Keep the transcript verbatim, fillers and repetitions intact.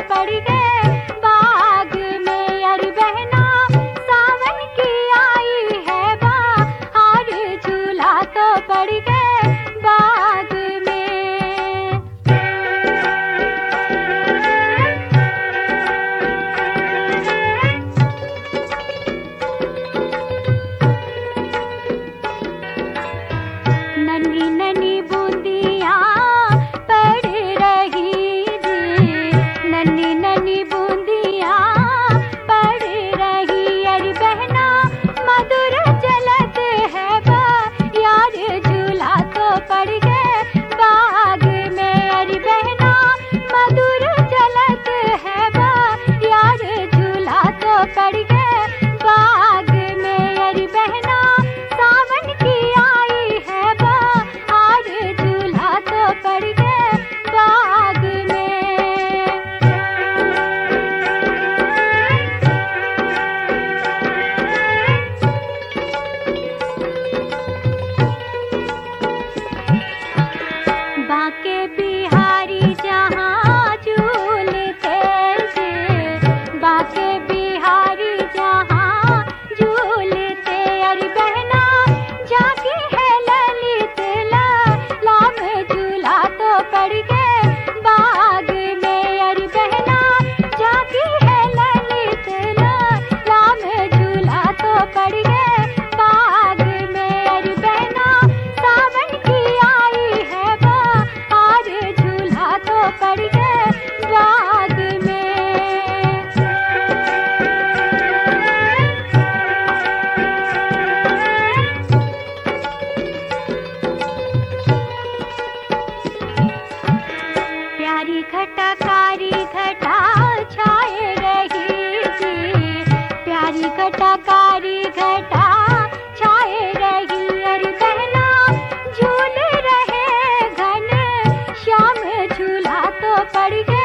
पड़ गए बाग में। अरे बहना सावन की आई है बहार, झूला तो पड़ गए बाग में। नन्ही नन्ही बूंदियां पड़ रही जी, नन्ही नन्ही बूंदियां पड़ रही। अरे बहना मधुर जलत है बा यार, झूला तो पड़ गए बाग में। अरे बहना मधुर जलत है बा यार, झूला तो पड़ गए बाग में। अरे बहना सावन की आई है बहार, झूला तो पड़ गए बाग में। बाके बिहारी जहाँ झूलते थे, बाके बिहारी जहाँ झूलते। अरे बहना जागी है ललित लाम, झूला तो पड़ गए बाग में। अरे बहना जागी है ललित लाम, झूला तो पड़ गए बाग में। अरे बहना सावन की आई है बहार, झूला तो पड़ गए बाग में। प्यारी घटा कारी घटा छाए रही जी, प्यारी घटा कारी घटा छाए रही। अरे बहना झूल रहे घन श्याम, झूला तो पड़ गए